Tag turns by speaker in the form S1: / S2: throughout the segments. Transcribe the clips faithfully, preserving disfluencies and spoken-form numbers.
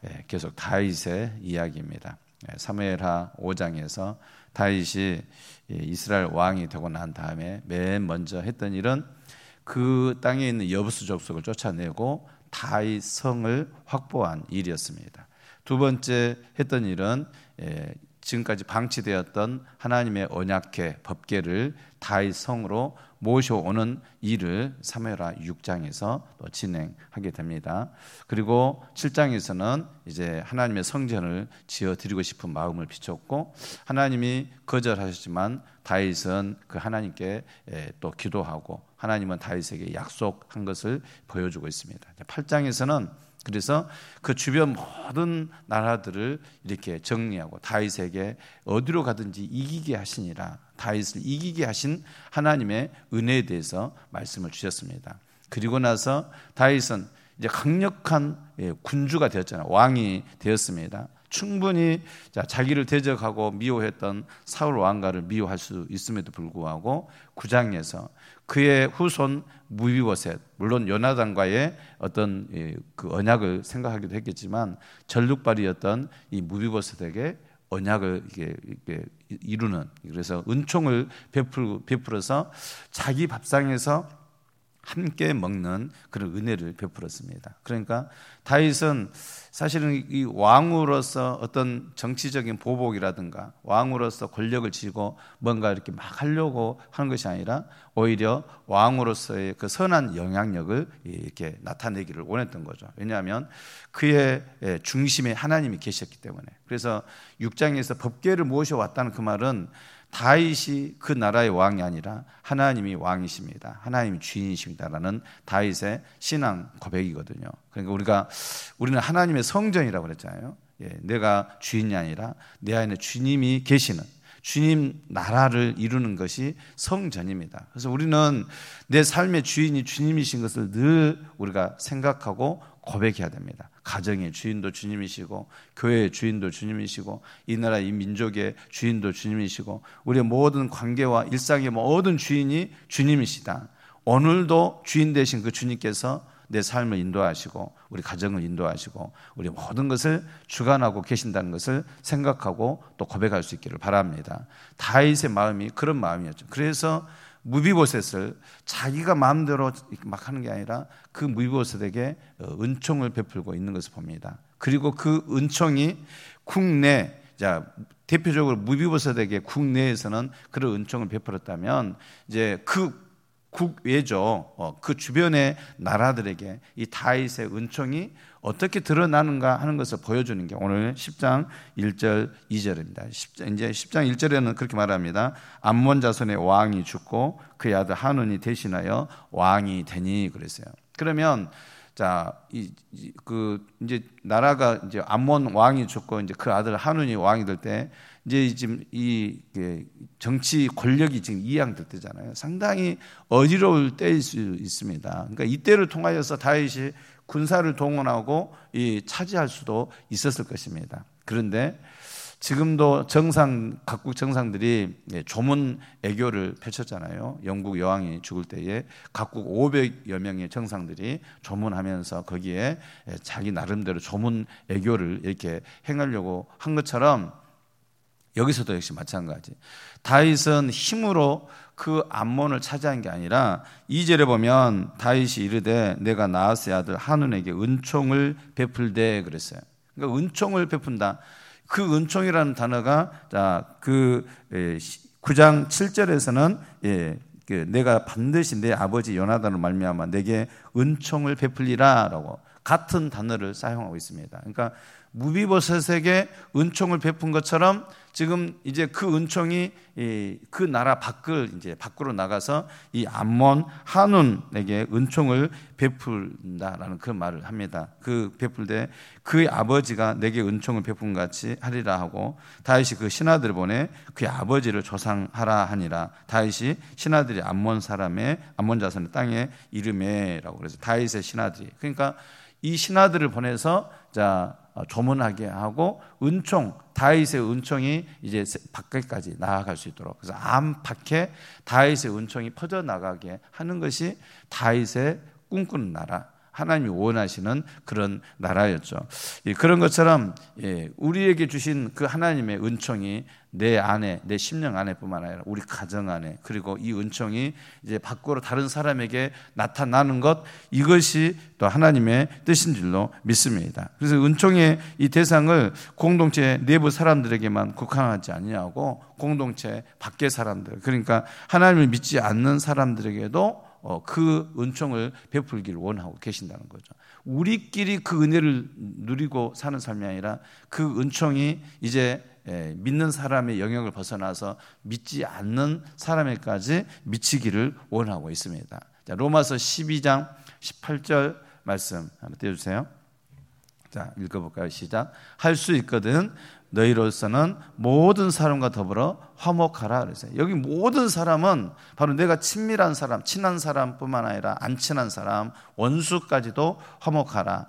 S1: 계속 다윗의 이야기입니다. 사무엘하 오 장에서 다윗이 이스라엘 왕이 되고 난 다음에 맨 먼저 했던 일은 그 땅에 있는 여부수 족속을 쫓아내고 다윗 성을 확보한 일이었습니다. 두 번째 했던 일은 지금까지 방치되었던 하나님의 언약궤 법궤를 다윗 성으로 모셔오는 일을 사무엘하 육 장에서 또 진행하게 됩니다. 그리고 칠 장에서는 이제 하나님의 성전을 지어드리고 싶은 마음을 비췄고, 하나님이 거절하셨지만 다윗은 그 하나님께 또 기도하고 하나님은 다윗에게 약속한 것을 보여주고 있습니다. 팔 장에서는 그래서 그 주변 모든 나라들을 이렇게 정리하고 다윗에게 어디로 가든지 이기게 하시니라, 다윗을 이기게 하신 하나님의 은혜에 대해서 말씀을 주셨습니다. 그리고 나서 다윗은 이제 강력한 군주가 되었잖아요. 왕이 되었습니다. 충분히 자기를 대적하고 미워했던 사울 왕가를 미워할 수 있음에도 불구하고 구 장에서 그의 후손 무비보셋, 물론 요나단과의 어떤 그 언약을 생각하기도 했겠지만 전륙발이었던 이 무비보셋에게 언약을 이게, 이게 이루는, 그래서 은총을 베풀, 베풀어서 자기 밥상에서 함께 먹는 그런 은혜를 베풀었습니다. 그러니까 다윗은 사실은 이 왕으로서 어떤 정치적인 보복이라든가 왕으로서 권력을 쥐고 뭔가 이렇게 막 하려고 하는 것이 아니라 오히려 왕으로서의 그 선한 영향력을 이렇게 나타내기를 원했던 거죠. 왜냐하면 그의 중심에 하나님이 계셨기 때문에. 그래서 육 장에서 법궤를 모셔왔다는 그 말은 다윗이 그 나라의 왕이 아니라 하나님이 왕이십니다, 하나님이 주인이십니다라는 다윗의 신앙 고백이거든요. 그러니까 우리가 우리는 하나님의 성전이라고 그랬잖아요. 예, 내가 주인이 아니라 내 안에 주님이 계시는, 주님 나라를 이루는 것이 성전입니다. 그래서 우리는 내 삶의 주인이 주님이신 것을 늘 우리가 생각하고 고백해야 됩니다. 가정의 주인도 주님이시고, 교회의 주인도 주님이시고, 이 나라 이 민족의 주인도 주님이시고, 우리의 모든 관계와 일상의 모든 주인이 주님이시다. 오늘도 주인 되신 그 주님께서 내 삶을 인도하시고 우리 가정을 인도하시고 우리 모든 것을 주관하고 계신다는 것을 생각하고 또 고백할 수 있기를 바랍니다. 다윗의 마음이 그런 마음이었죠. 그래서 무비보셋을 자기가 마음대로 막 하는 게 아니라 그 무비보셋에게 은총을 베풀고 있는 것을 봅니다. 그리고 그 은총이 국내, 자 대표적으로 무비보셋에게 국내에서는 그런 은총을 베풀었다면 이제 그 국외죠. 어, 그 주변의 나라들에게 이 다윗의 은총이 어떻게 드러나는가 하는 것을 보여주는 게 오늘 십 장 일 절 이 절입니다. 십 장, 이제 십 장 일 절에는 그렇게 말합니다. 암몬 자손의 왕이 죽고 그의 아들 한운이 대신하여 왕이 되니 그랬어요. 그러면 자, 이, 그, 이제, 나라가, 이제, 암몬 왕이 죽고, 이제 그 아들 한운이 왕이 될 때, 이제 지금 이, 정치 권력이 지금 이양될 때잖아요. 상당히 어지러울 때일 수 있습니다. 그러니까 이때를 통하여서 다윗이 군사를 동원하고 이 차지할 수도 있었을 것입니다. 그런데 지금도 정상, 각국 정상들이 조문 애교를 펼쳤잖아요. 영국 여왕이 죽을 때에 각국 오백여 명의 정상들이 조문하면서 거기에 자기 나름대로 조문 애교를 이렇게 행하려고 한 것처럼 여기서도 역시 마찬가지. 다윗은 힘으로 그 암몬을 차지한 게 아니라 이 절에 보면 다윗이 이르되 내가 나하스의 아들 한운에게 은총을 베풀되 그랬어요. 그러니까 은총을 베푼다. 그 은총이라는 단어가 자, 그 구 장 칠 절에서는 예, 그 내가 반드시 내 아버지 요나단을 말미암아 내게 은총을 베풀리라라고 같은 단어를 사용하고 있습니다. 그러니까 무비보셋에게 은총을 베푼 것처럼 지금 이제 그 은총이 그 나라 밖을 이제 밖으로 나가서 이 암몬 한운에게 은총을 베푼다라는 그 말을 합니다. 그 베풀 때 그의 아버지가 내게 은총을 베푼 같이 하리라 하고 다윗이 그 신하들을 보내 그의 아버지를 조상하라 하니라. 다윗이 신하들이 암몬 사람의 암몬 자손의 땅의 이름에라고 그래서 다윗의 신하들이, 그러니까 이 신하들을 보내서 자 조문하게 하고 은총, 다윗의 은총이 이제 밖에까지 나아갈 수 있도록, 그래서 안팎에 다윗의 은총이 퍼져나가게 하는 것이 다윗의 꿈꾸는 나라, 하나님이 원하시는 그런 나라였죠. 그런 것처럼 우리에게 주신 그 하나님의 은총이 내 안에, 내 심령 안에뿐만 아니라 우리 가정 안에, 그리고 이 은총이 이제 밖으로 다른 사람에게 나타나는 것, 이것이 또 하나님의 뜻인 줄로 믿습니다. 그래서 은총의 이 대상을 공동체 내부 사람들에게만 국한하지 아니하고 공동체 밖의 사람들, 그러니까 하나님을 믿지 않는 사람들에게도 그 은총을 베풀기를 원하고 계신다는 거죠. 우리끼리 그 은혜를 누리고 사는 삶이 아니라 그 은총이 이제 믿는 사람의 영역을 벗어나서 믿지 않는 사람에까지 미치기를 원하고 있습니다. 자, 로마서 십이 장 십팔 절 말씀 한번 띄워주세요. 자, 읽어볼까요? 시작. 할 수 있거든 너희로서는 모든 사람과 더불어 화목하라 그랬어요. 여기 모든 사람은 바로 내가 친밀한 사람, 친한 사람뿐만 아니라 안 친한 사람, 원수까지도 화목하라.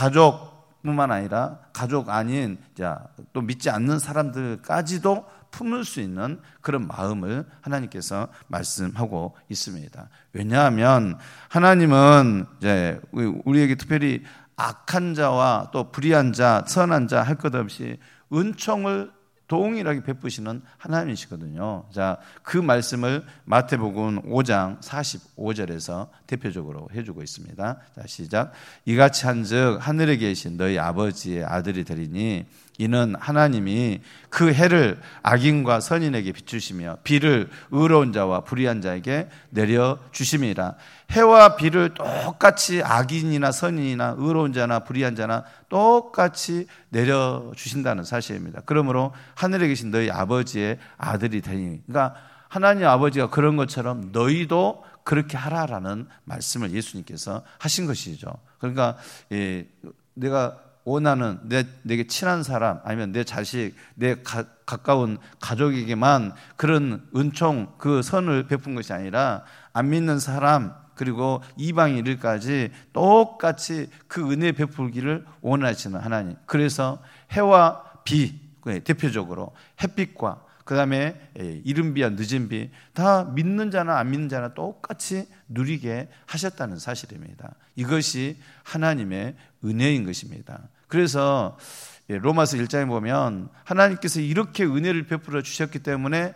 S1: 가족뿐만 아니라 가족 아닌 또 믿지 않는 사람들까지도 품을 수 있는 그런 마음을 하나님께서 말씀하고 있습니다. 왜냐하면 하나님은 이제 우리에게 특별히 악한 자와 또 불의한 자, 선한 자 할 것 없이 은총을 동일하게 베푸시는 하나님이시거든요. 자, 그 말씀을 마태복음 오 장 사십오 절에서 대표적으로 해주고 있습니다. 자, 시작. 이같이 한즉 하늘에 계신 너희 아버지의 아들이 되리니 이는 하나님이 그 해를 악인과 선인에게 비추시며 비를 의로운 자와 불의한 자에게 내려주심이라. 해와 비를 똑같이 악인이나 선인이나 의로운 자나 불의한 자나 똑같이 내려주신다는 사실입니다. 그러므로 하늘에 계신 너희 아버지의 아들이 되니, 그러니까 하나님 아버지가 그런 것처럼 너희도 그렇게 하라라는 말씀을 예수님께서 하신 것이죠. 그러니까 예, 내가 원하는 내, 내게 친한 사람 아니면 내 자식, 내 가, 가까운 가족에게만 그런 은총, 그 선을 베푼 것이 아니라 안 믿는 사람 그리고 이방인들까지 똑같이 그 은혜 베풀기를 원하시는 하나님. 그래서 해와 비, 대표적으로 햇빛과 그 다음에 이른 비와 늦은 비 다 믿는 자나 안 믿는 자나 똑같이 누리게 하셨다는 사실입니다. 이것이 하나님의 은혜인 것입니다. 그래서 로마서 일 장에 보면 하나님께서 이렇게 은혜를 베풀어 주셨기 때문에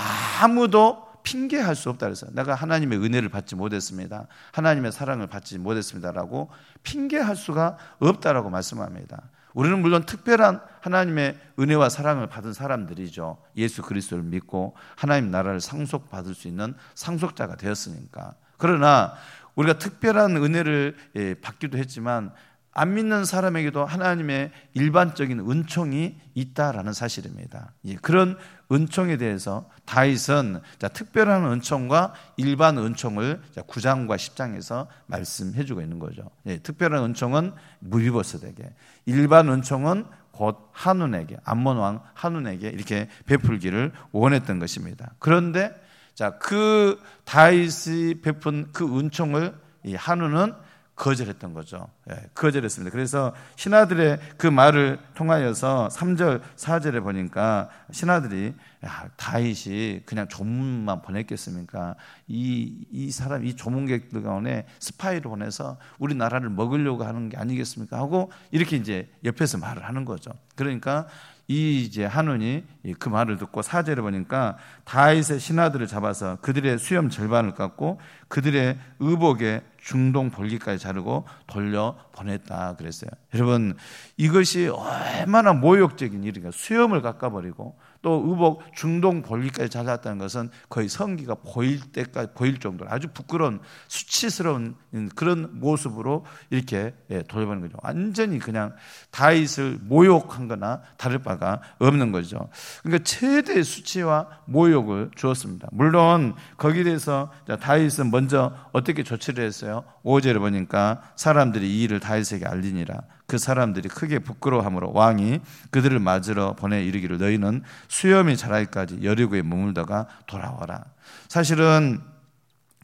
S1: 아무도 핑계할 수 없다 그래서 내가 하나님의 은혜를 받지 못했습니다, 하나님의 사랑을 받지 못했습니다라고 핑계할 수가 없다라고 말씀합니다. 우리는 물론 특별한 하나님의 은혜와 사랑을 받은 사람들이죠. 예수 그리스도를 믿고 하나님 나라를 상속받을 수 있는 상속자가 되었으니까. 그러나 우리가 특별한 은혜를 받기도 했지만 안 믿는 사람에게도 하나님의 일반적인 은총이 있다라는 사실입니다. 그런 은총에 대해서 다윗은 특별한 은총과 일반 은총을 구 장과 십 장에서 말씀해주고 있는 거죠. 특별한 은총은 무비보셋에게, 일반 은총은 곧 한운에게, 암몬 왕 한운에게 이렇게 베풀기를 원했던 것입니다. 그런데 자, 그 다윗이 베푼 그 은총을 이 한운은 거절했던 거죠. 예, 거절했습니다. 그래서 신하들의 그 말을 통하여서 삼 절, 사 절에 보니까 신하들이 야, 다윗이 그냥 조문만 보냈겠습니까? 이, 이 사람, 이 조문객들 가운데 스파이를 보내서 우리 나라를 먹으려고 하는 게 아니겠습니까? 하고 이렇게 이제 옆에서 말을 하는 거죠. 그러니까 이 이제 한운이 그 말을 듣고 사 절에 보니까 다윗의 신하들을 잡아서 그들의 수염 절반을 깎고 그들의 의복에 중동 볼기까지 자르고 돌려 보냈다 그랬어요. 여러분, 이것이 얼마나 모욕적인 일인가. 수염을 깎아버리고 또 의복 중동 볼기까지 잘랐다는 것은 거의 성기가 보일 때까지 보일 정도로 아주 부끄러운 수치스러운 그런 모습으로 이렇게 돌려보는 거죠. 완전히 그냥 다윗을 모욕한 거나 다를 바가 없는 거죠. 그러니까 최대의 수치와 모욕을 주었습니다. 물론 거기에 대해서 다윗은 먼저 어떻게 조치를 했어요? 오 절에 보니까 사람들이 이 일을 다윗에게 알리니라. 그 사람들이 크게 부끄러워하므로 왕이 그들을 맞으러 보내 이르기를 너희는 수염이 자라기까지 여리고에 머물다가 돌아와라. 사실은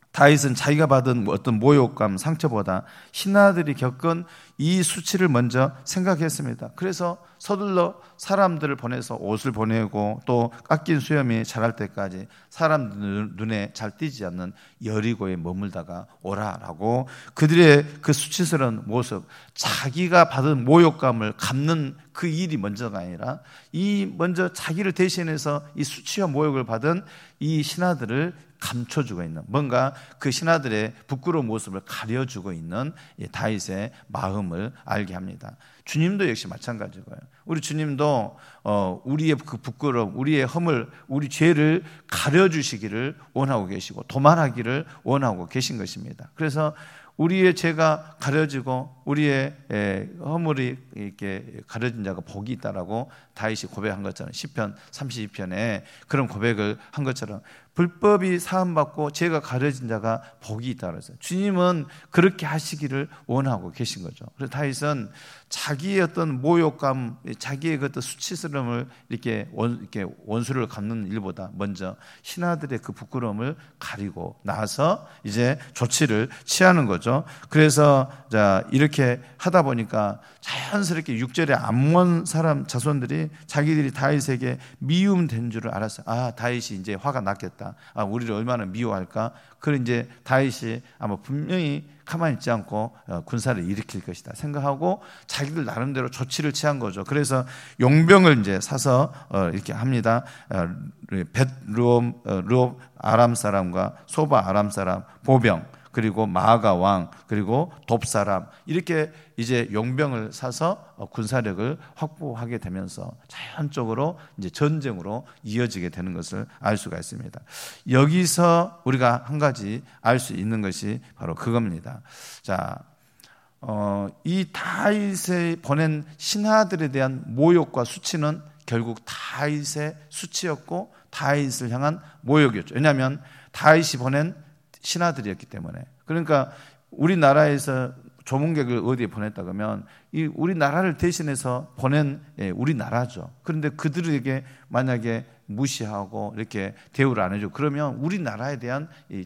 S1: 다윗은 자기가 받은 어떤 모욕감, 상처보다 신하들이 겪은 이 수치를 먼저 생각했습니다. 그래서 서둘러 사람들을 보내서 옷을 보내고 또 깎인 수염이 자랄 때까지 사람들 눈에 잘 띄지 않는 여리고에 머물다가 오라라고 그들의 그 수치스러운 모습, 자기가 받은 모욕감을 갚는 그 일이 먼저가 아니라 이 먼저 자기를 대신해서 이 수치와 모욕을 받은 이 신하들을 감춰주고 있는, 뭔가 그 신하들의 부끄러운 모습을 가려주고 있는 다윗의 마음을 알게 합니다. 주님도 역시 마찬가지고요. 우리 주님도 어, 우리의 그 부끄러움, 우리의 허물, 우리 죄를 가려주시기를 원하고 계시고 도말하기를 원하고 계신 것입니다. 그래서 우리의 죄가 가려지고 우리의 허물이 이렇게 가려진 자가 복이 있다라고 다윗이 고백한 것처럼 시편 삼십이 편에 그런 고백을 한 것처럼 불법이 사함받고 죄가 가려진 자가 복이 있다고 해서 주님은 그렇게 하시기를 원하고 계신 거죠. 그래서 다윗은 자기의 어떤 모욕감, 자기의 그 어떤 수치스러움을 이렇게, 원, 이렇게 원수를 갚는 일보다 먼저 신하들의 그 부끄러움을 가리고 나서 이제 조치를 취하는 거죠. 그래서 자 이렇게 하다 보니까 자연스럽게 육 절에 암몬 사람 자손들이 자기들이 다윗에게 미움된 줄을 알았어요. 아, 다윗이 이제 화가 났겠다. 아, 우리를 얼마나 미워할까? 그런 이제 다윗이 아마 분명히 가만히 있지 않고 군사를 일으킬 것이다 생각하고 자기들 나름대로 조치를 취한 거죠. 그래서 용병을 이제 사서 이렇게 합니다. 벳루옴 루옵 아람 사람과 소바 아람 사람 보병, 그리고 마아가 왕, 그리고 돕 사람, 이렇게 이제 용병을 사서 군사력을 확보하게 되면서 자연적으로 이제 전쟁으로 이어지게 되는 것을 알 수가 있습니다. 여기서 우리가 한 가지 알 수 있는 것이 바로 그겁니다. 자, 어, 이 다윗에 보낸 신하들에 대한 모욕과 수치는 결국 다윗의 수치였고 다윗을 향한 모욕이었죠. 왜냐하면 다윗이 보낸 신하들이었기 때문에. 그러니까 우리나라에서 조문객을 어디에 보냈다 그러면 이 우리나라를 대신해서 보낸 우리나라죠. 그런데 그들에게 만약에 무시하고 이렇게 대우를 안 해줘 그러면 우리나라에 대한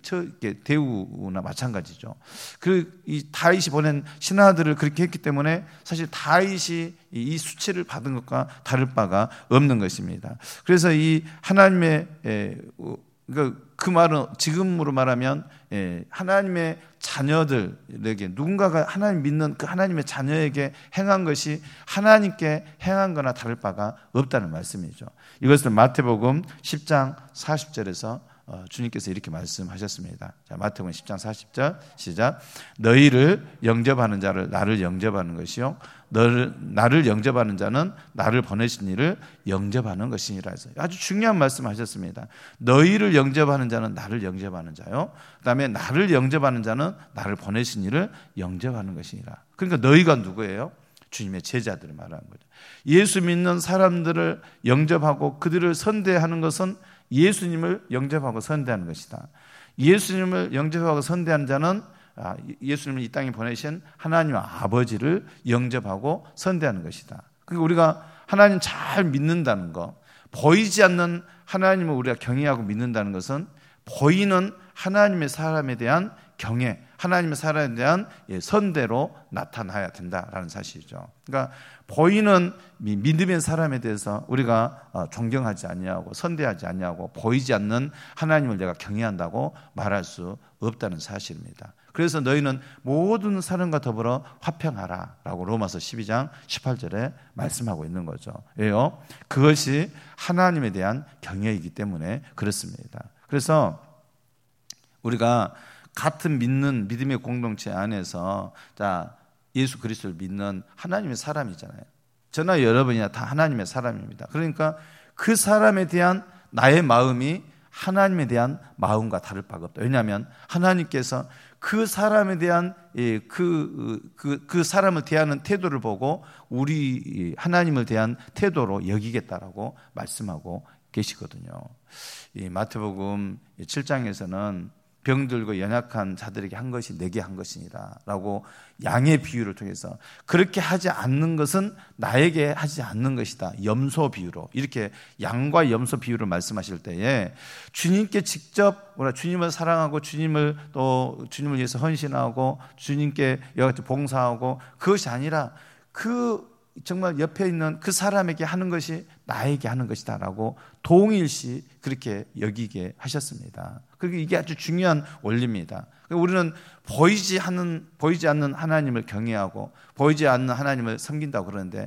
S1: 대우나 마찬가지죠. 그 이 다윗이 보낸 신하들을 그렇게 했기 때문에 사실 다윗이 이 수치를 받은 것과 다를 바가 없는 것입니다. 그래서 이 하나님의 그러니까 그 말은 지금으로 말하면 하나님의 자녀들에게 누군가가 하나님 믿는 그 하나님의 자녀에게 행한 것이 하나님께 행한 거나 다를 바가 없다는 말씀이죠. 이것은 마태복음 십 장 사십 절에서 주님께서 이렇게 말씀하셨습니다. 자, 마태복음 십 장 사십 절 시작. 너희를 영접하는 자를 나를 영접하는 것이요 너를, 나를 영접하는 자는 나를 보내신 이를 영접하는 것이니라 해서 아주 중요한 말씀 하셨습니다. 너희를 영접하는 자는 나를 영접하는 자요, 그 다음에 나를 영접하는 자는 나를 보내신 이를 영접하는 것이니라. 그러니까 너희가 누구예요? 주님의 제자들을 말하는 거죠. 예수 믿는 사람들을 영접하고 그들을 선대하는 것은 예수님을 영접하고 선대하는 것이다. 예수님을 영접하고 선대하는 자는 예수님을 이 땅에 보내신 하나님 아버지를 영접하고 선대하는 것이다. 그러니까 우리가 하나님 잘 믿는다는 것, 보이지 않는 하나님을 우리가 경외하고 믿는다는 것은 보이는 하나님의 사람에 대한 경외, 하나님의 사람에 대한 선대로 나타나야 된다라는 사실이죠. 그러니까 보이는 믿음의 사람에 대해서 우리가 존경하지 아니하고 선대하지 아니하고 보이지 않는 하나님을 내가 경외한다고 말할 수 없다는 사실입니다. 그래서 너희는 모든 사람과 더불어 화평하라 라고 로마서 십이 장 십팔 절에 말씀하고 있는 거죠. 왜요? 그것이 하나님에 대한 경외이기 때문에 그렇습니다. 그래서 우리가 같은 믿는 믿음의 공동체 안에서 자 예수 그리스도를 믿는 하나님의 사람이잖아요. 저나 여러분이나 다 하나님의 사람입니다. 그러니까 그 사람에 대한 나의 마음이 하나님에 대한 마음과 다를 바가 없다. 왜냐하면 하나님께서 그 사람에 대한 그, 그, 그 사람을 대하는 태도를 보고 우리 하나님을 대한 태도로 여기겠다라고 말씀하고 계시거든요. 이 마태복음 칠 장에서는 병들고 연약한 자들에게 한 것이 내게 한 것이니라 라고 양의 비유를 통해서 그렇게 하지 않는 것은 나에게 하지 않는 것이다. 염소 비유로 이렇게 양과 염소 비유를 말씀하실 때에 주님께 직접 뭐라 주님을 사랑하고 주님을 또 주님을 위해서 헌신하고 주님께 여러 가지 봉사하고 그것이 아니라 그 정말 옆에 있는 그 사람에게 하는 것이 나에게 하는 것이다 라고 동일시 그렇게 여기게 하셨습니다. 그리고 이게 아주 중요한 원리입니다. 우리는 보이지 않는, 보이지 않는 하나님을 경외하고 보이지 않는 하나님을 섬긴다고 그러는데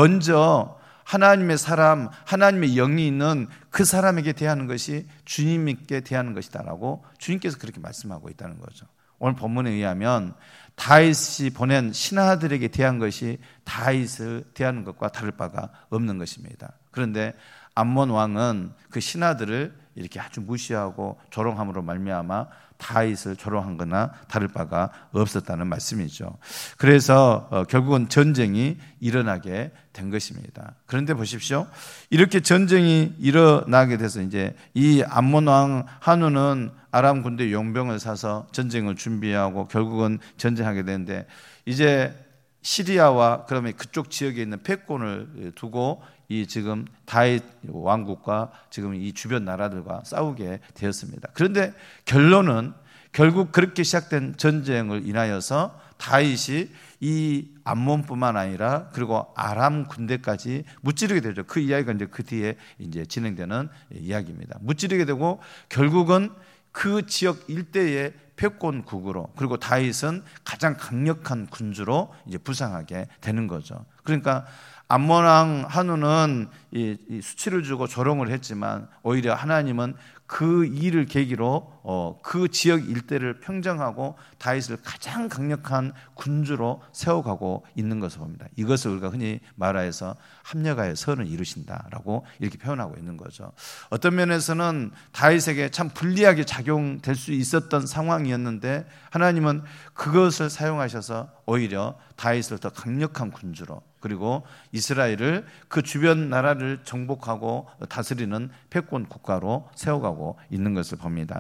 S1: 먼저 하나님의 사람, 하나님의 영이 있는 그 사람에게 대하는 것이 주님께 대하는 것이다 라고 주님께서 그렇게 말씀하고 있다는 거죠. 오늘 본문에 의하면 다윗이 보낸 신하들에게 대한 것이 다윗을 대하는 것과 다를 바가 없는 것입니다. 그런데 암몬 왕은 그 신하들을 이렇게 아주 무시하고 조롱함으로 말미암아 다윗을 조롱한 거나 다를 바가 없었다는 말씀이죠. 그래서 결국은 전쟁이 일어나게 된 것입니다. 그런데 보십시오. 이렇게 전쟁이 일어나게 돼서 이제 이 암몬 왕 한우는 아람 군대 용병을 사서 전쟁을 준비하고 결국은 전쟁하게 되는데 이제 시리아와 그러면 그쪽 지역에 있는 패권을 두고 이 지금 다윗 왕국과 지금 이 주변 나라들과 싸우게 되었습니다. 그런데 결론은 결국 그렇게 시작된 전쟁을 인하여서 다윗이 이 암몬뿐만 아니라 그리고 아람 군대까지 무찌르게 되죠. 그 이야기가 이제 그 뒤에 이제 진행되는 이야기입니다. 무찌르게 되고 결국은 그 지역 일대의 패권국으로 그리고 다윗은 가장 강력한 군주로 이제 부상하게 되는 거죠. 그러니까 암몬 왕 한우는 이, 이 수치를 주고 조롱을 했지만 오히려 하나님은 그 일을 계기로 어, 그 지역 일대를 평정하고 다윗을 가장 강력한 군주로 세워가고 있는 것을 봅니다. 이것을 우리가 흔히 말하여서 합력하여 선을 이루신다라고 이렇게 표현하고 있는 거죠. 어떤 면에서는 다윗에게 참 불리하게 작용될 수 있었던 상황이었는데 하나님은 그것을 사용하셔서 오히려 다윗을 더 강력한 군주로 그리고 이스라엘을 그 주변 나라를 정복하고 다스리는 패권 국가로 세워가고 있는 것을 봅니다.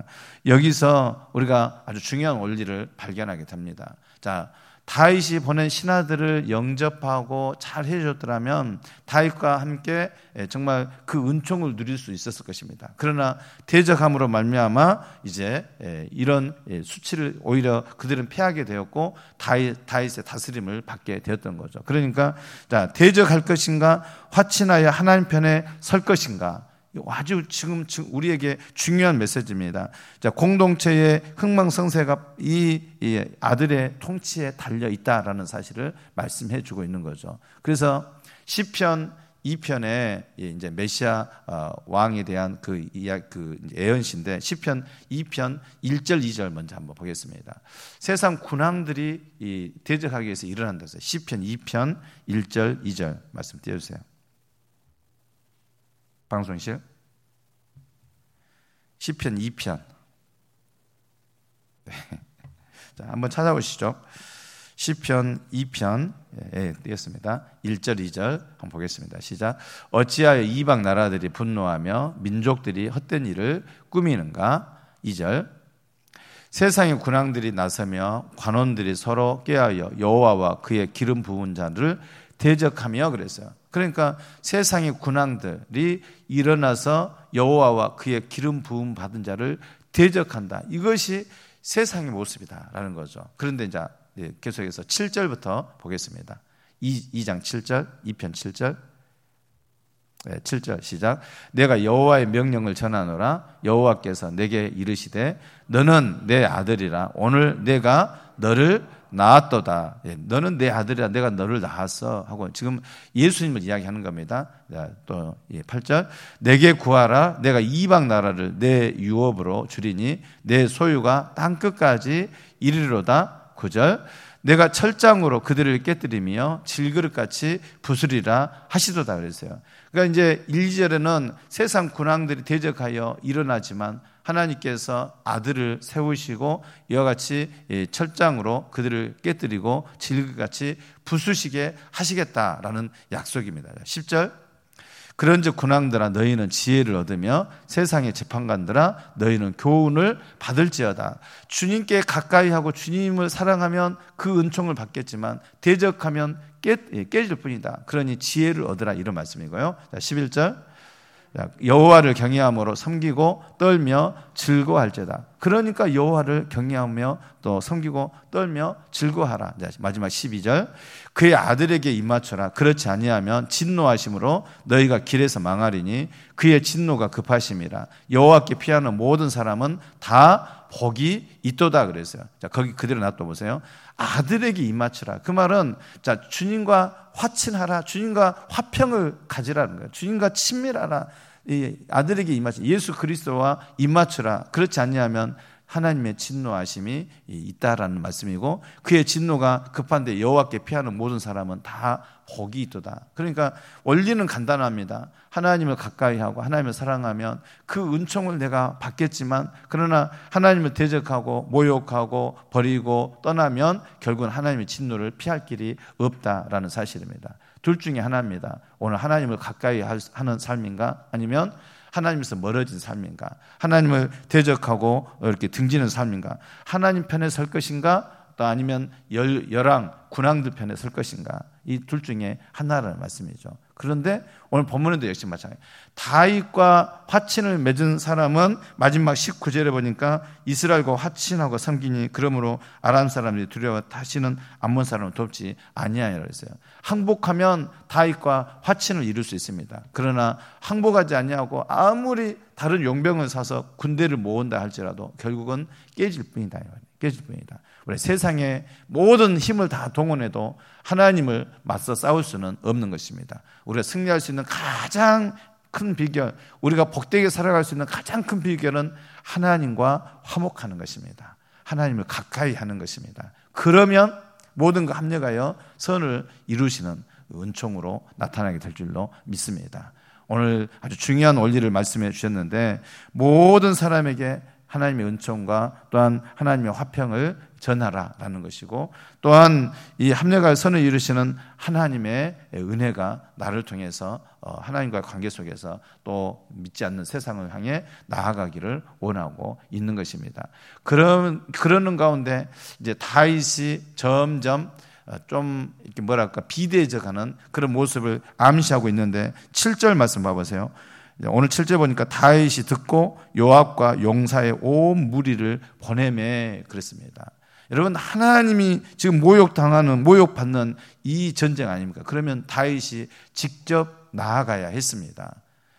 S1: 여기서 우리가 아주 중요한 원리를 발견하게 됩니다. 자, 다윗이 보낸 신하들을 영접하고 잘 해줬더라면 다윗과 함께 정말 그 은총을 누릴 수 있었을 것입니다. 그러나 대적함으로 말미암아 이제 이런 수치를 오히려 그들은 피하게 되었고 다윗, 다윗의 다스림을 받게 되었던 거죠. 그러니까 자, 대적할 것인가 화친하여 하나님 편에 설 것인가 아주 지금 우리에게 중요한 메시지입니다. 자, 공동체의 흥망성쇠가 이, 이 아들의 통치에 달려 있다라는 사실을 말씀해 주고 있는 거죠. 그래서 시편 이 편에 이제 메시아 왕에 대한 그 이야 그 예언시인데 시편 이 편 일 절 이 절 먼저 한번 보겠습니다. 세상 군왕들이 이 대적하기 위해서 일어난다 해서 시편 이 편 일 절 이 절 말씀 띄워 주세요. 방송실 시편 이 편 네. 자, 한번 찾아보시죠. 시편 이 편 예, 띄었습니다. 일 절 이 절 한번 보겠습니다. 시작. 어찌하여 이방 나라들이 분노하며 민족들이 헛된 일을 꾸미는가. 이 절. 세상의 군왕들이 나서며 관원들이 서로 꾀하여 여호와와 그의 기름 부은 자를 대적하며 그랬어요. 그러니까 세상의 군왕들이 일어나서 여호와와 그의 기름 부음 받은 자를 대적한다. 이것이 세상의 모습이다라는 거죠. 그런데 이제 계속해서 칠 절부터 보겠습니다. 이 장 칠 절, 이 편 칠 절. 네, 칠 절 시작. 내가 여호와의 명령을 전하노라. 여호와께서 내게 이르시되 너는 내 아들이라. 오늘 내가 너를 낳았도다. 예, 너는 내 아들이라. 내가 너를 낳았어. 하고 지금 예수님을 이야기하는 겁니다. 자, 또 팔 절. 내게 구하라. 내가 이방 나라를 내 유업으로 주리니 내 소유가 땅끝까지 이르리로다. 구 절. 내가 철장으로 그들을 깨뜨리며 질그릇같이 부수리라 하시도다 그랬어요. 그러니까 이제 일 절에는 세상 군왕들이 대적하여 일어나지만 하나님께서 아들을 세우시고 이와 같이 철장으로 그들을 깨뜨리고 질그릇같이 부수시게 하시겠다라는 약속입니다. 십 절. 그런즉 군왕들아 너희는 지혜를 얻으며 세상의 재판관들아 너희는 교훈을 받을지어다. 주님께 가까이 하고 주님을 사랑하면 그 은총을 받겠지만 대적하면 깨, 깨질 뿐이다. 그러니 지혜를 얻으라, 이런 말씀이고요. 자, 십일 절 여호와를 경외함으로 섬기고 떨며 즐거워할지어다. 그러니까 여호와를 경외하며 또 섬기고 떨며 즐거워하라. 마지막 십이 절 그의 아들에게 입맞춰라. 그렇지 아니하면 진노하심으로 너희가 길에서 망하리니 그의 진노가 급하심이라. 여호와께 피하는 모든 사람은 다 복이 있도다 그랬어요. 자, 거기 그대로 놔둬 보세요. 아들에게 입맞추라. 그 말은 자, 주님과 화친하라. 주님과 화평을 가지라는 거예요. 주님과 친밀하라. 이 아들에게 입맞추라. 예수 그리스도와 입맞추라. 그렇지 않냐면 하나님의 진노하심이 있다라는 말씀이고, 그의 진노가 급한데 여호와께 피하는 모든 사람은 다 복이 있도다. 그러니까 원리는 간단합니다. 하나님을 가까이 하고 하나님을 사랑하면 그 은총을 내가 받겠지만, 그러나 하나님을 대적하고 모욕하고 버리고 떠나면 결국은 하나님의 진노를 피할 길이 없다라는 사실입니다. 둘 중에 하나입니다. 오늘 하나님을 가까이 하는 삶인가, 아니면 하나님에서 멀어진 삶인가, 하나님을 대적하고 이렇게 등지는 삶인가, 하나님 편에 설 것인가, 또 아니면 열, 열왕, 군왕들 편에 설 것인가, 이 둘 중에 하나라는 말씀이죠. 그런데 오늘 본문에도 역시 마찬가지예요. 다윗과 화친을 맺은 사람은 마지막 십구 절에 보니까 이스라엘과 화친하고 섬기니 그러므로 아람 사람들이 두려워 다시는 암몬 사람을 돕지 아니하리라 했어요. 항복하면 다윗과 화친을 이룰 수 있습니다. 그러나 항복하지 아니하고 아무리 다른 용병을 사서 군대를 모은다 할지라도 결국은 깨질 뿐이다. 깨질 뿐이다. 우리 세상의 모든 힘을 다 동원해도 하나님을 맞서 싸울 수는 없는 것입니다. 우리가 승리할 수 있는 가장 큰 비결, 우리가 복되게 살아갈 수 있는 가장 큰 비결은 하나님과 화목하는 것입니다. 하나님을 가까이 하는 것입니다. 그러면 모든 거 합력하여 선을 이루시는 은총으로 나타나게 될 줄로 믿습니다. 오늘 아주 중요한 원리를 말씀해 주셨는데, 모든 사람에게 하나님의 은총과 또한 하나님의 화평을 전하라라는 것이고, 또한 이 합력할 선을 이루시는 하나님의 은혜가 나를 통해서 하나님과의 관계 속에서 또 믿지 않는 세상을 향해 나아가기를 원하고 있는 것입니다. 그런 그러는 가운데 이제 다윗이 점점 좀 이렇게 뭐랄까 비대해져가는 그런 모습을 암시하고 있는데, 칠 절 말씀 봐보세요. 오늘 칠 절 보니까 다윗이 듣고 요압과 용사의 온 무리를 보내매 그랬습니다. 여러분, 하나님이 지금 모욕당하는, 모욕받는 이 전쟁 아닙니까? 그러면 다윗이 직접 나아가야 했습니다.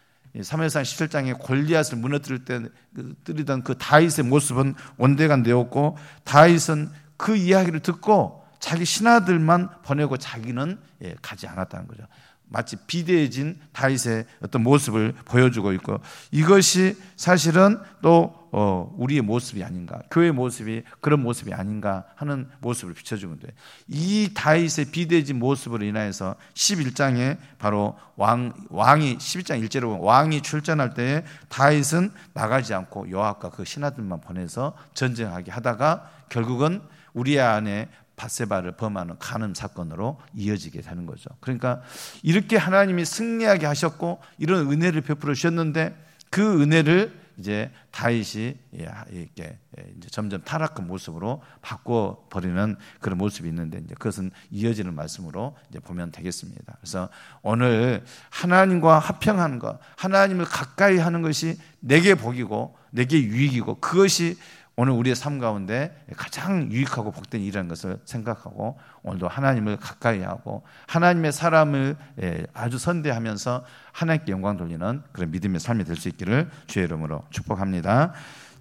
S1: 사무엘상 십칠 장에 골리앗을 무너뜨릴 때 뜨리던 그 다윗의 모습은 온데간데였고, 다윗은 그 이야기를 듣고 자기 신하들만 보내고 자기는 가지 않았다는 거죠. 마치 비대해진 다윗의 어떤 모습을 보여주고 있고, 이것이 사실은 또 어, 우리의 모습이 아닌가, 교회의 모습이 그런 모습이 아닌가 하는 모습을 비춰주는데, 이 다윗의 비대해진 모습으로 인하여서 십일 장에 바로 왕, 왕이 십일 장 일 절에 보면 왕이 출전할 때에 다윗은 나가지 않고 요압과 그 신하들만 보내서 전쟁하게 하다가 결국은 우리아 안에 밧세바를 범하는 간음 사건으로 이어지게 되는 거죠. 그러니까 이렇게 하나님이 승리하게 하셨고 이런 은혜를 베풀어 주셨는데, 그 은혜를 이제 다윗이 이렇게 이제 점점 타락한 모습으로 바꿔 버리는 그런 모습이 있는데, 이제 그것은 이어지는 말씀으로 이제 보면 되겠습니다. 그래서 오늘 하나님과 화평하는 것, 하나님을 가까이 하는 것이 내게 복이고 내게 유익이고, 그것이 오늘 우리의 삶 가운데 가장 유익하고 복된 일이라는 것을 생각하고, 오늘도 하나님을 가까이 하고 하나님의 사람을 아주 선대하면서 하나님께 영광 돌리는 그런 믿음의 삶이 될 수 있기를 주의 이름으로 축복합니다.